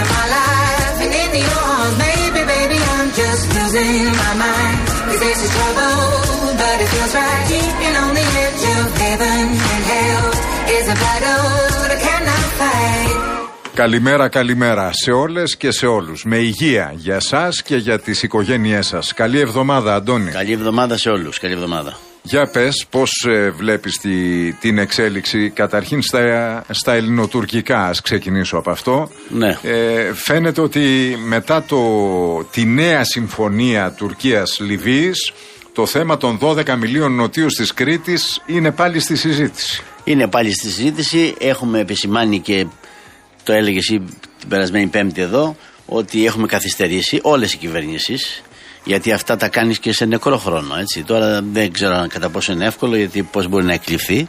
of my life, and in your arms, baby, I'm just losing my mind. 'Cause this is trouble, but it feels right. And on the edge of heaven and hell is a battle that cannot fight. Καλημέρα σε όλες και σε όλους. Με υγεία για σας και για τις οικογένειές σας. Καλή εβδομάδα, Αντώνη. Καλή εβδομάδα σε όλους. Καλή εβδομάδα. Για πες, πώς βλέπεις την εξέλιξη καταρχήν στα ελληνοτουρκικά, ας ξεκινήσω από αυτό. Ναι. Φαίνεται ότι μετά τη νέα συμφωνία Τουρκίας-Λιβύης, το θέμα των 12 μιλίων νοτίους της Κρήτης είναι πάλι στη συζήτηση. Είναι πάλι στη συζήτηση. Έχουμε επισημάνει και το έλεγε εσύ την περασμένη Πέμπτη εδώ, ότι έχουμε καθυστερήσει όλες οι κυβερνήσεις. Γιατί αυτά τα κάνεις και σε νεκρό χρόνο, έτσι. Τώρα δεν ξέρω κατά πόσο είναι εύκολο, γιατί πώς μπορεί να εκλειφθεί.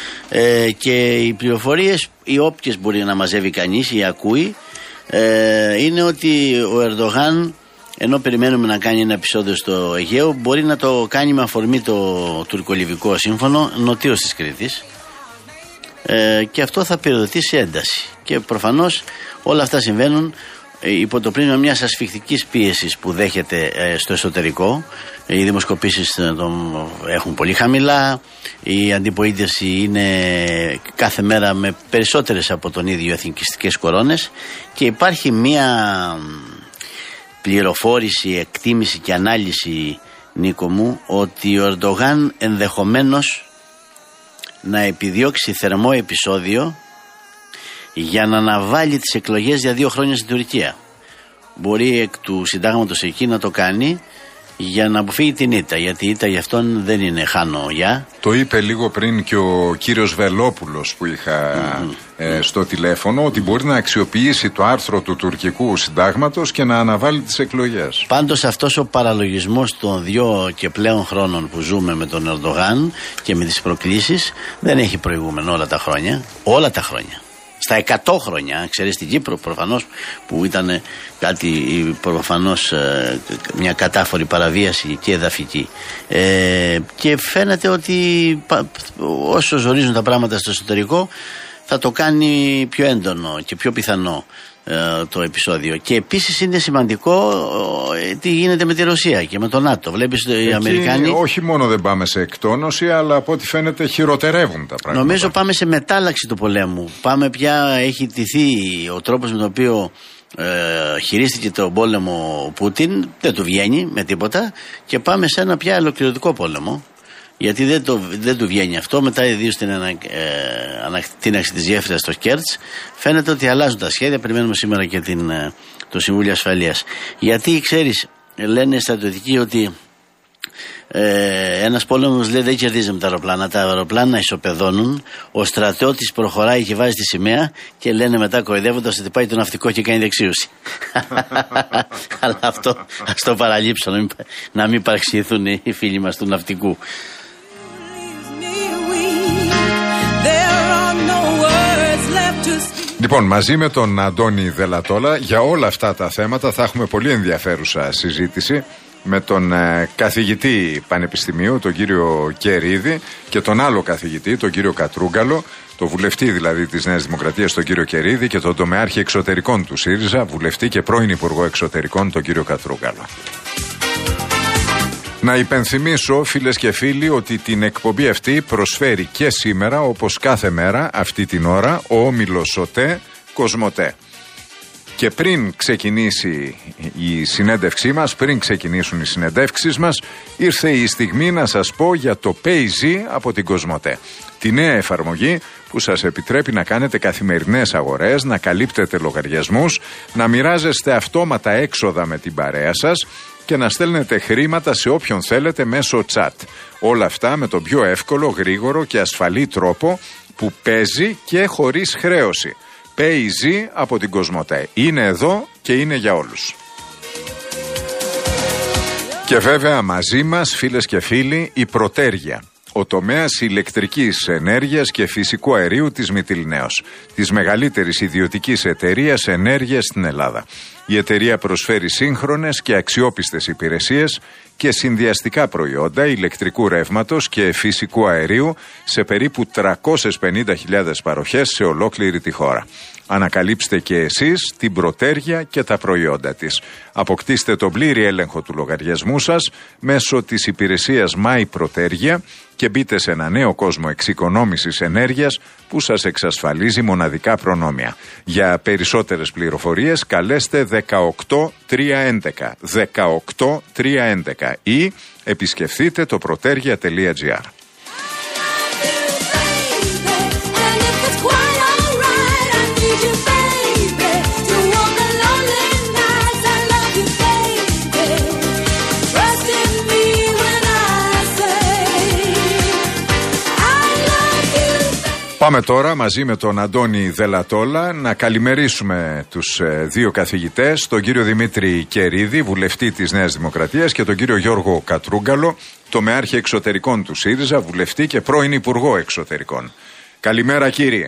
Και οι πληροφορίες, οι όποιες μπορεί να μαζεύει κανείς ή ακούει, είναι ότι ο Ερντογάν, ενώ περιμένουμε να κάνει ένα επεισόδιο στο Αιγαίο, μπορεί να το κάνει με αφορμή το τουρκολιβικό σύμφωνο νοτίως της Κρήτης. Και αυτό θα πυροδοτήσει ένταση. Και προφανώς όλα αυτά συμβαίνουν υπό το πρίσμα μιας ασφικτικής πίεσης που δέχεται στο εσωτερικό. Οι δημοσκοπήσεις έχουν πολύ χαμηλά, η αντιπολίτευση είναι κάθε μέρα με περισσότερες από τον ίδιο εθνικιστικές κορώνες και υπάρχει μια πληροφόρηση, εκτίμηση και ανάλυση, Νίκο μου, ότι ο Ερντογάν ενδεχομένως να επιδιώξει θερμό επεισόδιο για να αναβάλει τις εκλογές για 2 χρόνια στην Τουρκία. Μπορεί εκ του συντάγματος εκεί να το κάνει για να αποφύγει την ήττα, γιατί η ήττα για αυτόν δεν είναι χάνω γεια. Το είπε λίγο πριν και ο κύριος Βελόπουλος που είχα στο τηλέφωνο, ότι μπορεί να αξιοποιήσει το άρθρο του τουρκικού συντάγματος και να αναβάλει τις εκλογές. Πάντως αυτός ο παραλογισμός των 2 και πλέον χρόνων που ζούμε με τον Ερντογάν και με τις προκλήσεις δεν έχει προηγούμενο όλα τα χρόνια. Όλα τα χρόνια. Στα 100 χρόνια, ξέρεις, στην Κύπρο προφανώς που ήταν κάτι προφανώς μια κατάφορη παραβίαση και εδαφική. Και φαίνεται ότι όσο ζορίζουν τα πράγματα στο εσωτερικό θα το κάνει πιο έντονο και πιο πιθανό το επεισόδιο. Και επίσης είναι σημαντικό τι γίνεται με τη Ρωσία και με το ΝΑΤΟ. Βλέπεις οι Αμερικάνοι. Όχι μόνο δεν πάμε σε εκτόνωση, αλλά από ό,τι φαίνεται χειροτερεύουν τα πράγματα. Νομίζω πάμε σε μετάλλαξη του πολέμου. Πάμε πια, έχει τηθεί ο τρόπος με τον οποίο χειρίστηκε τον πόλεμο ο Πούτιν, δεν του βγαίνει με τίποτα και πάμε σε ένα πια ολοκληρωτικό πόλεμο. Γιατί δεν του βγαίνει αυτό. Μετά, ιδίως στην ανακτήναξη της γέφυρας στο Κέρτς, φαίνεται ότι αλλάζουν τα σχέδια. Περιμένουμε σήμερα και το Συμβούλιο Ασφαλείας. Γιατί, ξέρεις, λένε στρατιωτικοί ότι ένας πόλεμος, λέει, δεν κερδίζει με τα αεροπλάνα. Τα αεροπλάνα ισοπεδώνουν. Ο στρατιώτης προχωράει και βάζει τη σημαία και λένε μετά κοροϊδεύοντας ότι πάει το ναυτικό και κάνει δεξίωση. Αλλά αυτό ας το παραλείψω, να μην παρεξηγηθούν οι φίλοι μας του ναυτικού. Λοιπόν, μαζί με τον Αντώνη Δελατόλα για όλα αυτά τα θέματα θα έχουμε πολύ ενδιαφέρουσα συζήτηση με τον καθηγητή πανεπιστημίου, τον κύριο Κερίδη, και τον άλλο καθηγητή, τον κύριο Κατρούγκαλο, το βουλευτή δηλαδή της Νέας Δημοκρατίας, τον κύριο Κερίδη, και τον τομεάρχη εξωτερικών του ΣΥΡΙΖΑ, βουλευτή και πρώην Υπουργό Εξωτερικών, τον κύριο Κατρούγκαλο. Να υπενθυμίσω, φίλες και φίλοι, ότι την εκπομπή αυτή προσφέρει και σήμερα, όπως κάθε μέρα αυτή την ώρα, ο όμιλος ΟΤΕ Κοσμοτέ. Και πριν ξεκινήσει η συνέντευξή μας, πριν ξεκινήσουν οι συνεντεύξεις μας, ήρθε η στιγμή να σας πω για το PayZ από την Κοσμοτέ. Τη νέα εφαρμογή που σας επιτρέπει να κάνετε καθημερινές αγορές, να καλύπτετε λογαριασμούς, να μοιράζεστε αυτόματα έξοδα με την παρέα σας και να στέλνετε χρήματα σε όποιον θέλετε μέσω chat. Όλα αυτά με τον πιο εύκολο, γρήγορο και ασφαλή τρόπο που παίζει και χωρίς χρέωση. PayZ από την Κοσμοτέ. Είναι εδώ και είναι για όλους. Και βέβαια μαζί μας, φίλες και φίλοι, η Πρωτέργεια. Ο τομέας ηλεκτρικής ενέργειας και φυσικού αερίου της Μυτιληναίος, της μεγαλύτερης ιδιωτικής εταιρείας ενέργειας στην Ελλάδα. Η εταιρεία προσφέρει σύγχρονες και αξιόπιστες υπηρεσίες και συνδυαστικά προϊόντα ηλεκτρικού ρεύματος και φυσικού αερίου σε περίπου 350.000 παροχές σε ολόκληρη τη χώρα. Ανακαλύψτε και εσείς την Πρωτέργεια και τα προϊόντα της. Αποκτήστε τον πλήρη έλεγχο του λογαριασμού σας μέσω της υπηρεσίας My Πρωτέργεια και μπείτε σε ένα νέο κόσμο εξοικονόμησης ενέργειας που σας εξασφαλίζει μοναδικά προνόμια. Για περισσότερες πληροφορίες καλέστε 18311 18311 ή επισκεφτείτε το protergia.gr. Πάμε τώρα μαζί με τον Αντώνη Δελατόλα να καλημερίσουμε τους δύο καθηγητές, τον κύριο Δημήτρη Κερίδη, βουλευτή της Νέας Δημοκρατίας, και τον κύριο Γιώργο Κατρούγκαλο, τομεάρχη εξωτερικών του ΣΥΡΙΖΑ, βουλευτή και πρώην Υπουργό Εξωτερικών. Καλημέρα κύριε.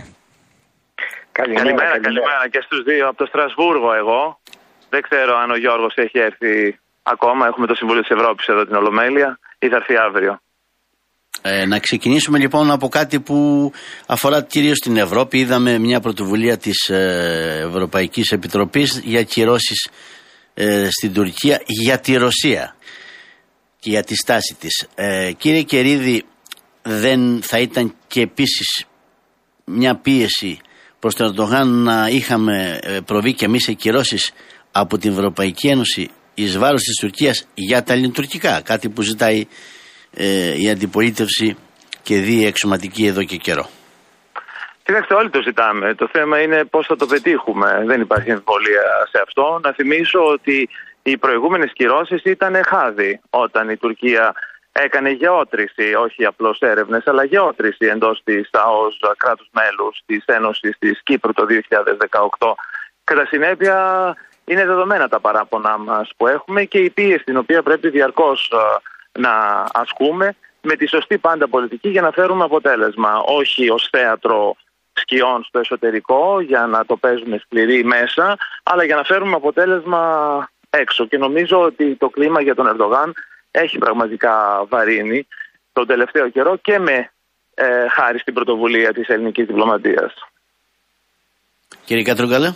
Καλημέρα και στους δύο. Από το Στρασβούργο εγώ. Δεν ξέρω αν ο Γιώργος έχει έρθει ακόμα. Έχουμε το Συμβούλιο της Ευρώπης εδώ την Ολομέλεια ή θα έρθει αύριο. Να ξεκινήσουμε λοιπόν από κάτι που αφορά κυρίως την Ευρώπη. Είδαμε μια πρωτοβουλία της Ευρωπαϊκής Επιτροπής για κυρώσεις στην Τουρκία για τη Ρωσία και για τη στάση της. Κύριε Κερίδη, δεν θα ήταν και επίσης μια πίεση προς τον Ερντογάν να είχαμε προβεί και εμείς σε κυρώσεις από την Ευρωπαϊκή Ένωση εις βάρος της Τουρκίας για τα ελληνοτουρκικά, κάτι που ζητάει η αντιπολίτευση και διεξωματική εδώ και καιρό? Κοιτάξτε, όλοι το ζητάμε. Το θέμα είναι πώς θα το πετύχουμε. Δεν υπάρχει αμφιβολία σε αυτό. Να θυμίσω ότι οι προηγούμενες κυρώσεις ήταν χάδι όταν η Τουρκία έκανε γεώτρηση, όχι απλώς έρευνες, αλλά γεώτρηση εντός της ΑΟΣ κράτους μέλους της Ένωσης της Κύπρου το 2018. Κατά συνέπεια, είναι δεδομένα τα παράπονά μας που έχουμε και η πίεση την οποία πρέπει διαρκώς να ασκούμε με τη σωστή πάντα πολιτική για να φέρουμε αποτέλεσμα. Όχι ως θέατρο σκιών στο εσωτερικό για να το παίζουμε σκληροί μέσα, αλλά για να φέρουμε αποτέλεσμα έξω. Και νομίζω ότι το κλίμα για τον Ερντογάν έχει πραγματικά βαρύνει τον τελευταίο καιρό και με χάρη στην πρωτοβουλία της ελληνικής διπλωματίας. Κύριε Κατρούγκαλε.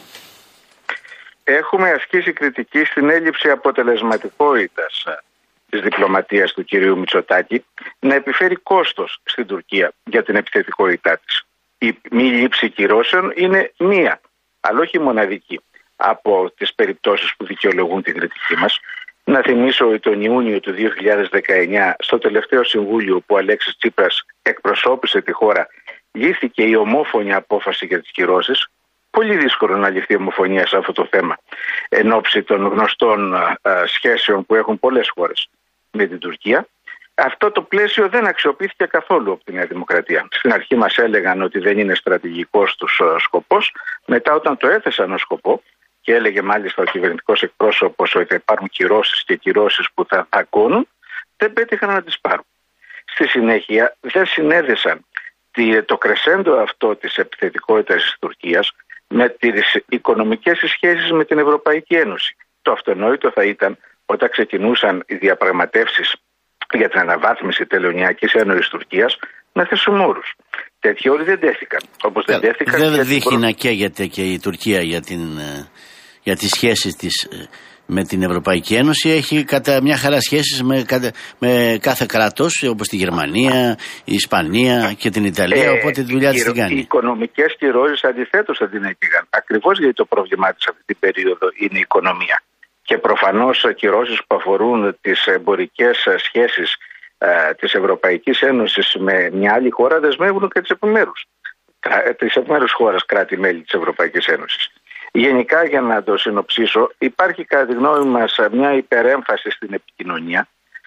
Έχουμε ασκήσει κριτική στην έλλειψη αποτελεσματικότητας της διπλωματίας του κυρίου Μητσοτάκη να επιφέρει κόστος στην Τουρκία για την επιθετικότητά της. Η μη λήψη κυρώσεων είναι μία, αλλά όχι μοναδική, από τις περιπτώσεις που δικαιολογούν την κριτική μας. Να θυμίσω ότι τον Ιούνιο του 2019, στο τελευταίο συμβούλιο που ο Αλέξης Τσίπρας εκπροσώπησε τη χώρα, λήφθηκε η ομόφωνη απόφαση για τις κυρώσεις. Πολύ δύσκολο να ληφθεί ομοφωνία σε αυτό το θέμα εν ώψη των γνωστών σχέσεων που έχουν πολλές χώρες με την Τουρκία. Αυτό το πλαίσιο δεν αξιοποιήθηκε καθόλου από τη Νέα Δημοκρατία. Στην αρχή μας έλεγαν ότι δεν είναι στρατηγικός τους σκοπός. Μετά, όταν το έθεσαν ως σκοπό, και έλεγε μάλιστα ο κυβερνητικός εκπρόσωπος ότι θα υπάρχουν κυρώσεις και κυρώσεις που θα ακούν, δεν πέτυχαν να τις πάρουν. Στη συνέχεια δεν συνέδεσαν το κρεσέντο αυτό της επιθετικότητας της Τουρκίας με τις οικονομικές σχέσεις με την Ευρωπαϊκή Ένωση. Το αυτονόητο θα ήταν όταν ξεκινούσαν οι διαπραγματεύσεις για την αναβάθμιση τελωνειακής ένωσης Τουρκίας να θέσουν όρους. Τέτοιοι όροι δεν τέθηκαν. Όπως δεν τέθηκαν. Δεν δείχνει να καίγεται και η Τουρκία για τις σχέσεις της με την Ευρωπαϊκή Ένωση. Έχει κατά μια χαρά σχέσεις με κάθε κράτος, όπως τη Γερμανία, η Ισπανία και την Ιταλία, οπότε τη δουλειά της την κάνει. Οι οικονομικές κυρώσεις αντιθέτως θα την έκαιγαν. Ακριβώς γιατί το πρόβλημά της αυτή την περίοδο είναι η οικονομία. Και προφανώς κυρώσεις που αφορούν τις εμπορικές σχέσεις της Ευρωπαϊκής Ένωσης με μια άλλη χώρα δεσμεύουν και τις επιμέρους χώρες κράτη-μέλη της Ευρωπαϊκής Ένωσης. Γενικά, για να το συνοψίσω, υπάρχει κατά τη γνώμη μας μια υπερέμφαση στην επικοινωνία.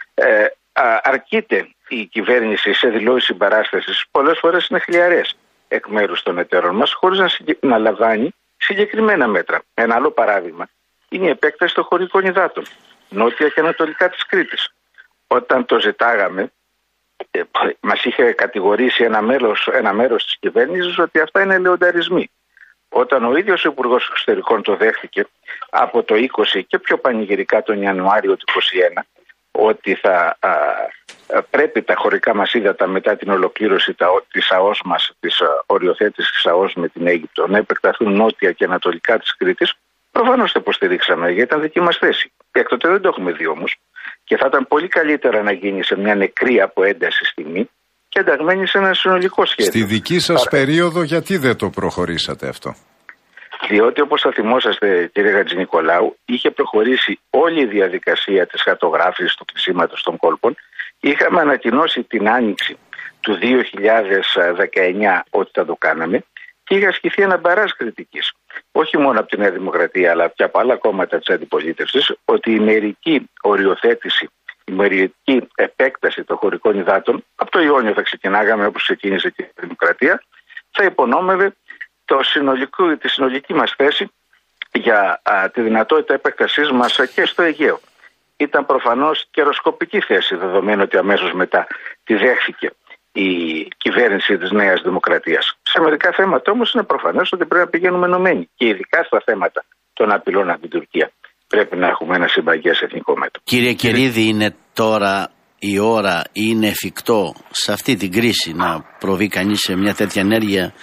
Αρκείται η κυβέρνηση σε δηλώσεις συμπαράστασης, πολλές φορές είναι χλιαρές εκ μέρους των εταίρων μας, χωρίς να λαμβάνει συγκεκριμένα μέτρα. Ένα άλλο παράδειγμα είναι η επέκταση των χωρικών υδάτων, νότια και ανατολικά της Κρήτης. Όταν το ζητάγαμε, μας είχε κατηγορήσει ένα μέρος της κυβέρνησης ότι αυτά είναι λεονταρισμοί. Όταν ο ίδιος ο Υπουργός Εξωτερικών το δέχτηκε από το 20 και πιο πανηγυρικά τον Ιανουάριο του 21, ότι θα πρέπει τα χωρικά μας ύδατα μετά την ολοκλήρωση της ΑΟΣ μας, της οριοθέτησης της ΑΟΣ με την Αίγυπτο, να επεκταθούν νότια και ανατολικά της Κρήτης, προφανώς το υποστηρίξαμε, γιατί ήταν δική μας θέση. Έκτοτε δεν το έχουμε δει όμως. Και θα ήταν πολύ καλύτερα να γίνει σε μια νεκρή από ένταση στιγμή και ενταγμένη σε ένα συνολικό σχέδιο. Στη δική σας περίοδο, γιατί δεν το προχωρήσατε αυτό? Διότι, όπως θα θυμόσαστε, κύριε Χατζηνικολάου, είχε προχωρήσει όλη η διαδικασία της χαρτογράφησης του κλεισίματος των κόλπων. Είχαμε ανακοινώσει την άνοιξη του 2019 ότι θα το κάναμε και είχε ασκηθεί ένα μπαράζ κριτικής. Όχι μόνο από τη Νέα Δημοκρατία, αλλά και από άλλα κόμματα της αντιπολίτευσης, ότι η μερική οριοθέτηση, η μερική επέκταση των χωρικών υδάτων, από το Ιόνιο θα ξεκινάγαμε όπως ξεκίνησε και η Δημοκρατία, θα υπονόμευε τη συνολική μας θέση για τη δυνατότητα επέκτασής μας και στο Αιγαίο. Ήταν προφανώς καιροσκοπική θέση, δεδομένου ότι αμέσως μετά τη δέχθηκε η κυβέρνηση της Νέας Δημοκρατίας. Σε μερικά θέματα όμως είναι προφανές ότι πρέπει να πηγαίνουμε ενωμένοι και ειδικά στα θέματα των απειλών από την Τουρκία. Πρέπει να έχουμε ένα συμπαγές εθνικό μέτωπο. Κύριε Κερίδη, είναι τώρα η ώρα ή είναι εφικτό σε αυτή την κρίση να προβεί κανείς σε μια τέτοια ενέργεια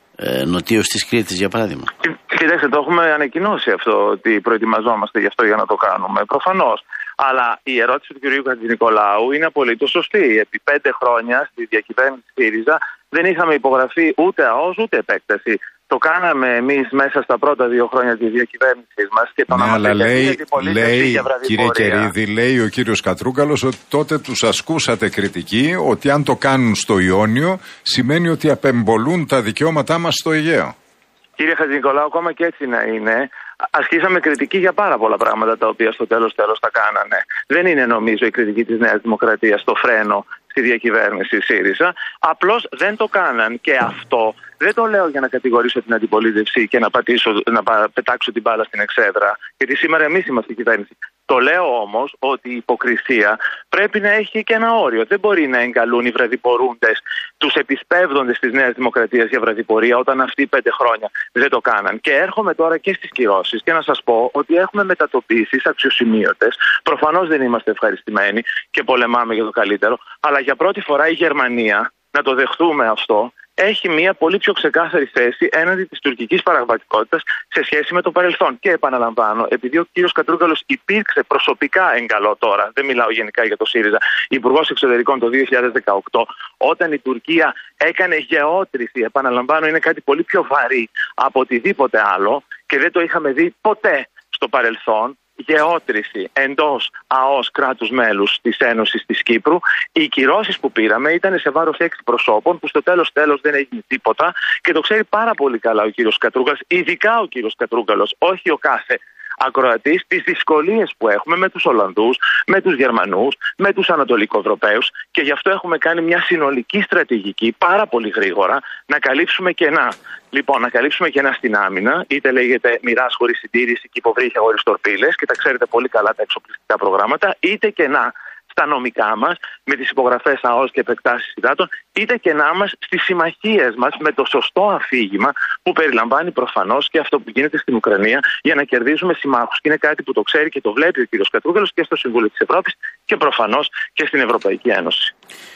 νοτίως της Κρήτης, για παράδειγμα? Κοιτάξτε, το έχουμε ανακοινώσει αυτό, ότι προετοιμαζόμαστε γι' αυτό για να το κάνουμε. Προφανώς. Αλλά η ερώτηση του κ. Χατζηνικολάου είναι απολύτως σωστή. Επί 5 χρόνια στη διακυβέρνηση ΣΥΡΙΖΑ δεν είχαμε υπογραφεί ούτε ΑΟΣ ούτε επέκταση. Το κάναμε εμείς μέσα στα πρώτα 2 χρόνια της διακυβέρνησης μας και το να μας λέει, κύριε Κερίδη, λέει ο κύριος Κατρούγκαλος ότι τότε τους ασκούσατε κριτική ότι αν το κάνουν στο Ιόνιο σημαίνει ότι απεμπολούν τα δικαιώματά μας στο Αιγαίο. Κύριε Χατζηνικολάου, ακόμα και έτσι να είναι, ασκήσαμε κριτική για πάρα πολλά πράγματα τα οποία στο τέλος τα κάνανε. Δεν είναι, νομίζω, η κριτική της Νέας Δημοκρατίας στο φρένο στη διακυβέρνηση ΣΥΡΙΖΑ. Απλώς δεν το κάναν. Και αυτό δεν το λέω για να κατηγορήσω την αντιπολίτευση και να πετάξω την μπάλα στην εξέδρα. Γιατί σήμερα εμείς είμαστε η κυβέρνηση. Το λέω όμως ότι η υποκρισία πρέπει να έχει και ένα όριο. Δεν μπορεί να εγκαλούν οι βραδιπορούντες τους επισπεύδοντες της Νέας Δημοκρατίας για βραδιπορία όταν αυτοί 5 χρόνια δεν το κάναν. Και έρχομαι τώρα και στις κυρώσεις και να σας πω ότι έχουμε μετατοπίσεις αξιοσημείωτες. Προφανώς δεν είμαστε ευχαριστημένοι και πολεμάμε για το καλύτερο. Αλλά για πρώτη φορά η Γερμανία, να το δεχτούμε αυτό, έχει μια πολύ πιο ξεκάθαρη θέση έναντι της τουρκικής παραγματικότητας σε σχέση με το παρελθόν. Και επαναλαμβάνω, επειδή ο κύριος Κατρούγκαλος υπήρξε προσωπικά εγκαλώ τώρα, δεν μιλάω γενικά για το ΣΥΡΙΖΑ, υπουργός εξωτερικών το 2018, όταν η Τουρκία έκανε γεώτρηση, επαναλαμβάνω, είναι κάτι πολύ πιο βαρύ από οτιδήποτε άλλο και δεν το είχαμε δει ποτέ στο παρελθόν. Γεώτρηση εντός ΑΟΣ κράτους μέλους της Ένωσης της Κύπρου. Οι κυρώσεις που πήραμε ήταν σε βάρος 6 προσώπων που στο τέλος δεν έγινε τίποτα και το ξέρει πάρα πολύ καλά ο κύριος Κατρούγκαλος, ειδικά ο κύριος Κατρούγκαλος, όχι ο κάθε ακροατής, τις δυσκολίες που έχουμε με τους Ολλανδούς, με τους Γερμανούς, με τους Ανατολικοευρωπαίους και γι' αυτό έχουμε κάνει μια συνολική στρατηγική πάρα πολύ γρήγορα να καλύψουμε κενά. Λοιπόν, να καλύψουμε κενά στην άμυνα, είτε λέγεται μοιράς χωρίς συντήρηση και υποβρύχια χωρίς τορπίλες και τα ξέρετε πολύ καλά τα εξοπλιστικά προγράμματα, είτε κενά στα νομικά μας, με τις υπογραφές ΑΟΣ και επεκτάσεις υδάτων, είτε κενά μας στις συμμαχίες μας με το σωστό αφήγημα που περιλαμβάνει προφανώς και αυτό που γίνεται στην Ουκρανία για να κερδίζουμε συμμάχους. Και είναι κάτι που το ξέρει και το βλέπει ο κύριος Κατρούγκαλος και στο Συμβούλιο της Ευρώπης και προφανώς και στην Ευρωπαϊκή Ένωση.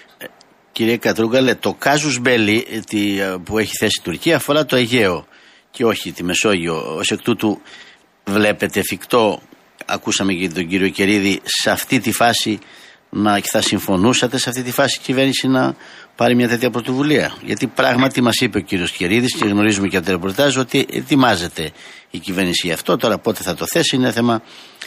Κύριε Κατρούγκαλε, το κάζους μπέλι που έχει θέσει η Τουρκία αφορά το Αιγαίο και όχι τη Μεσόγειο. Ως εκ τούτου βλέπετε εφικτό, ακούσαμε και τον κύριο Κερίδη, σε αυτή τη φάση θα συμφωνούσατε σε αυτή τη φάση η κυβέρνηση να πάρει μια τέτοια πρωτοβουλία? Γιατί πράγματι μας είπε ο κύριος Κερίδης και γνωρίζουμε και από το ρεπορτάζ ότι ετοιμάζεται η κυβέρνηση γι' αυτό. Τώρα πότε θα το θέσει είναι θέμα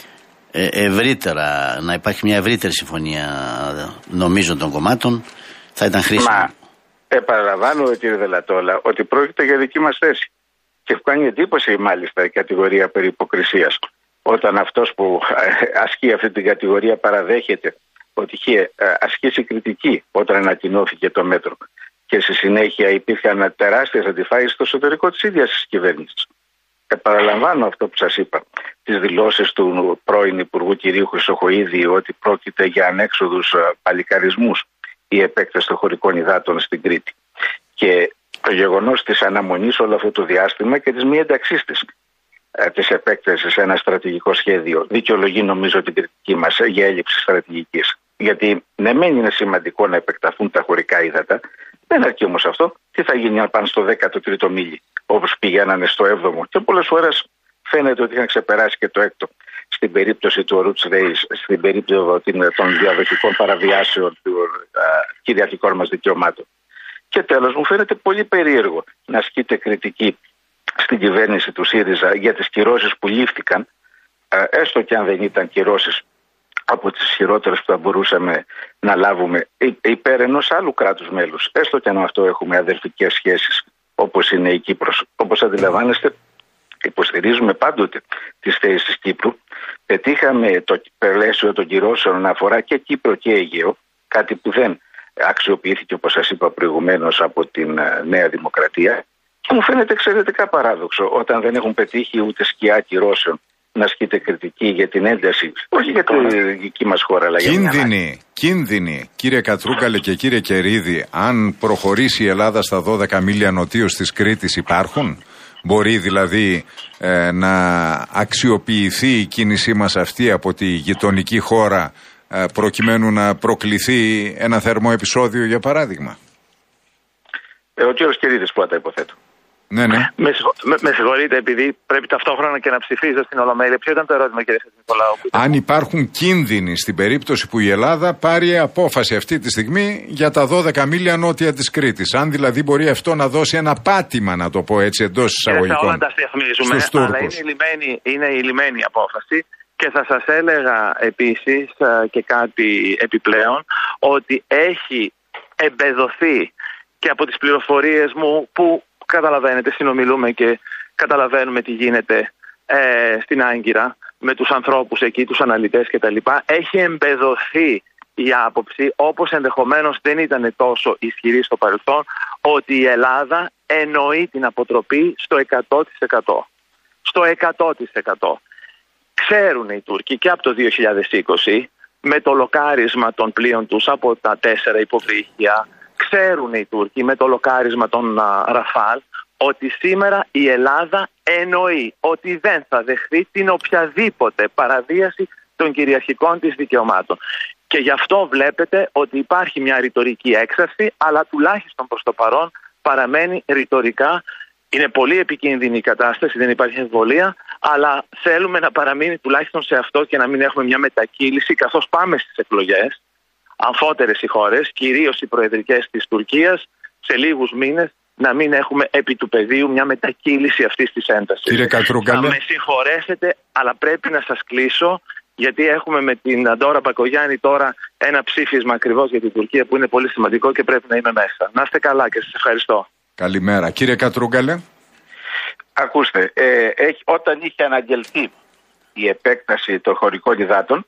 ευρύτερα, να υπάρχει μια ευρύτερη συμφωνία νομίζω των κομμάτων. Θα ήταν χρήσιμο. Επαναλαμβάνω, κύριε Δελατόλα, ότι πρόκειται για δική μας θέση. Και έχω κάνει εντύπωση μάλιστα η κατηγορία περί υποκρισίας. Όταν αυτός που ασκεί αυτή την κατηγορία παραδέχεται ότι είχε ασκήσει κριτική όταν ανακοινώθηκε το μέτρο και στη συνέχεια υπήρχαν τεράστιες αντιφάσεις στο εσωτερικό της ίδιας της κυβέρνησης. Επαναλαμβάνω αυτό που σας είπα, τις δηλώσεις του πρώην Υπουργού κ. Χρυσοχοΐδη ότι πρόκειται για ανέξοδους παλικαρισμούς η επέκταση των χωρικών υδάτων στην Κρήτη. Και το γεγονός της αναμονής όλο αυτό το διάστημα και της μη ένταξής της επέκτασης σε ένα στρατηγικό σχέδιο δικαιολογεί νομίζω την κριτική μας για έλλειψη στρατηγικής. Γιατί ναι, μεν είναι σημαντικό να επεκταθούν τα χωρικά ύδατα, δεν αρκεί όμως αυτό. Τι θα γίνει αν πάνε στο 13ο μίλι, όπως πηγαίνανε στο 7ο, και πολλές φορές φαίνεται ότι είχαν ξεπεράσει και το 6ο. Στην περίπτωση του Roots Race, στην περίπτωση των διαδοχικών παραβιάσεων των κυριαρχικών μας δικαιωμάτων. Και τέλος, μου φαίνεται πολύ περίεργο να ασκείται κριτική στην κυβέρνηση του ΣΥΡΙΖΑ για τις κυρώσεις που λήφθηκαν, έστω και αν δεν ήταν κυρώσεις από τις χειρότερες που θα μπορούσαμε να λάβουμε υπέρ ενός άλλου κράτους μέλους, έστω και αν αυτό έχουμε αδερφικές σχέσεις όπως είναι η Κύπρος. Όπως αντιλαμβάνεστε, υποστηρίζουμε πάντοτε τις θέσεις της Κύπρου. Πετύχαμε το πλαίσιο των κυρώσεων να αφορά και Κύπρο και Αιγαίο, κάτι που δεν αξιοποιήθηκε, όπως σας είπα προηγουμένως, από την Νέα Δημοκρατία. Και μου φαίνεται εξαιρετικά παράδοξο όταν δεν έχουν πετύχει ούτε σκιά κυρώσεων να ασκείται κριτική για την ένταση, όχι για τη δική μας χώρα, αλλά Κίνδυνοι, κύριε Κατρούγκαλε και κύριε Κερίδη, αν προχωρήσει η Ελλάδα στα 12 μίλια νοτίως της Κρήτης, υπάρχουν? Μπορεί δηλαδή να αξιοποιηθεί η κίνησή μας αυτή από τη γειτονική χώρα προκειμένου να προκληθεί ένα θερμό επεισόδιο, για παράδειγμα? Ο κύριος Κερίδης πρώτα, υποθέτω. Ναι. Με συγχωρείτε, επειδή πρέπει ταυτόχρονα και να ψηφίζω στην Ολομέλεια. Ποιο ήταν το ερώτημα, κύριε Νικολάου? Αν υπάρχουν κίνδυνοι στην περίπτωση που η Ελλάδα πάρει απόφαση αυτή τη στιγμή για τα 12 μίλια νότια της Κρήτης. Αν δηλαδή μπορεί αυτό να δώσει ένα πάτημα, να το πω έτσι, εντός εισαγωγικών, όλα τα στιαχμίζουμε, αλλά είναι η λιμένη απόφαση. Και θα σας έλεγα επίσης και κάτι επιπλέον, ότι έχει εμπεδοθεί και από τις πληροφορίες μου που καταλαβαίνετε, συνομιλούμε και καταλαβαίνουμε τι γίνεται στην Άγκυρα με τους ανθρώπους εκεί, τους αναλυτές κτλ. Έχει εμπεδοθεί η άποψη, όπως ενδεχομένως δεν ήταν τόσο ισχυρή στο παρελθόν, ότι η Ελλάδα εννοεί την αποτροπή στο 100%. Στο 100%. Ξέρουν οι Τούρκοι και από το 2020 με το λοκάρισμα των πλοίων τους από τα 4 υποβρύχια, ξέρουν οι Τούρκοι με το λοκάρισμα των Ραφάλ ότι σήμερα η Ελλάδα εννοεί ότι δεν θα δεχθεί την οποιαδήποτε παραβίαση των κυριαρχικών της δικαιωμάτων. Και γι' αυτό βλέπετε ότι υπάρχει μια ρητορική έξαρση, αλλά τουλάχιστον προς το παρόν παραμένει ρητορικά. Είναι πολύ επικίνδυνη η κατάσταση, δεν υπάρχει αμφιβολία, αλλά θέλουμε να παραμείνει τουλάχιστον σε αυτό και να μην έχουμε μια μετακύληση, καθώς πάμε στις εκλογές, αμφότερες οι χώρες, κυρίως οι προεδρικές της Τουρκίας, σε λίγους μήνες να μην έχουμε επί του πεδίου μια μετακύληση αυτής της έντασης. Κύριε Κατρούγκαλε, θα με συγχωρέσετε, αλλά πρέπει να σας κλείσω, γιατί έχουμε με την Αντώρα Μπακογιάννη τώρα ένα ψήφισμα ακριβώς για την Τουρκία που είναι πολύ σημαντικό και πρέπει να είμαι μέσα. Να είστε καλά και σας ευχαριστώ. Καλημέρα. Κύριε Κατρούγκαλε. Ακούστε, όταν είχε αναγγελθεί η επέκταση των χωρικών υδάτων.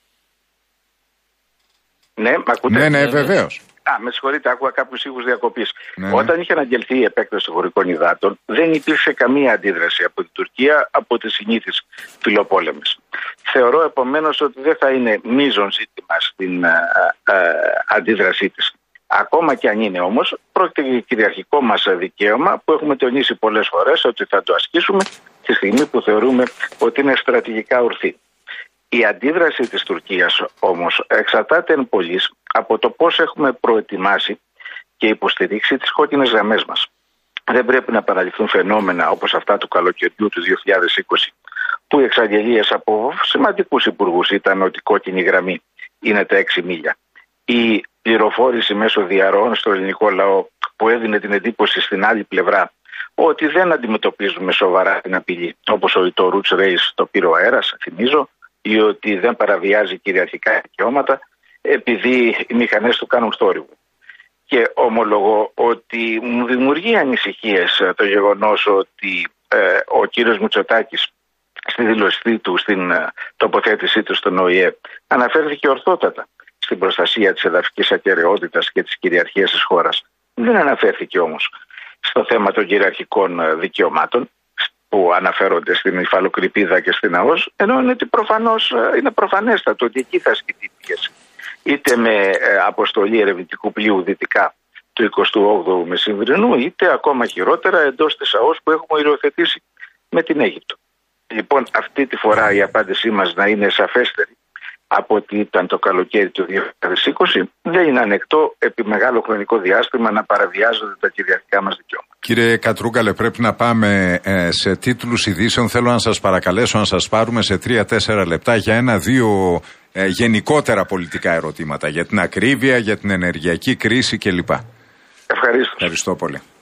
Ναι, μ' ακούτε? Ναι, βεβαίως. Με συγχωρείτε, άκουγα κάποιους ήχους διακοπής. Ναι. Όταν είχε αναγγελθεί η επέκταση των χωρικών υδάτων, δεν υπήρξε καμία αντίδραση από την Τουρκία από τις συνήθεις φιλοπόλεμες. Θεωρώ επομένως ότι δεν θα είναι μείζον ζήτημα στην αντίδρασή της. Ακόμα και αν είναι όμως, πρόκειται για κυριαρχικό μας δικαίωμα που έχουμε τονίσει πολλές φορές ότι θα το ασκήσουμε τη στιγμή που θεωρούμε ότι είναι στρατηγικά ορθή. Η αντίδραση της Τουρκίας όμως εξαρτάται εν πολλοίς από το πώς έχουμε προετοιμάσει και υποστηρίξει τις κόκκινες γραμμές μας. Δεν πρέπει να παραληφθούν φαινόμενα όπως αυτά του καλοκαιριού του 2020, που οι εξαγγελίες από σημαντικούς υπουργούς ήταν ότι η κόκκινη γραμμή είναι τα 6 μίλια. Η πληροφόρηση μέσω διαρροών στο ελληνικό λαό που έδινε την εντύπωση στην άλλη πλευρά ότι δεν αντιμετωπίζουμε σοβαρά την απειλή, όπως το Roots Race το πήρε ο αέρας, θυμίζω, ή ότι δεν παραβιάζει κυριαρχικά δικαιώματα επειδή οι μηχανές του κάνουν θόρυβο. Και ομολογώ ότι μου δημιουργεί ανησυχίες το γεγονός ότι ο κύριος Μητσοτάκης στη δήλωσή του, στην τοποθέτησή του στον ΟΗΕ, αναφέρθηκε ορθότατα στην προστασία της εδαφικής ακεραιότητας και της κυριαρχίας της χώρας. Δεν αναφέρθηκε όμως στο θέμα των κυριαρχικών δικαιωμάτων που αναφέρονται στην υφαλοκρηπίδα και στην ΑΟΣ, ενώ είναι ότι προφανώς είναι προφανέστατο ότι εκεί θα ασκηθεί η πίεση. Είτε με αποστολή ερευνητικού πλοίου δυτικά του 28ου μεσημβρινού, είτε ακόμα χειρότερα εντός της ΑΟΣ που έχουμε οριοθετήσει με την Αίγυπτο. Λοιπόν, αυτή τη φορά η απάντησή μας να είναι σαφέστερη από ότι ήταν το καλοκαίρι του 2020, δεν είναι ανεκτό επί μεγάλο χρονικό διάστημα να παραβιάζονται τα κυριαρχικά μας δικαιώματα. Κύριε Κατρούγκαλε, πρέπει να πάμε σε τίτλους ειδήσεων. Θέλω να σας παρακαλέσω να σας πάρουμε σε 3-4 λεπτά για 1-2 γενικότερα πολιτικά ερωτήματα. Για την ακρίβεια, για την ενεργειακή κρίση κλπ. Ευχαριστώ. Ευχαριστώ πολύ.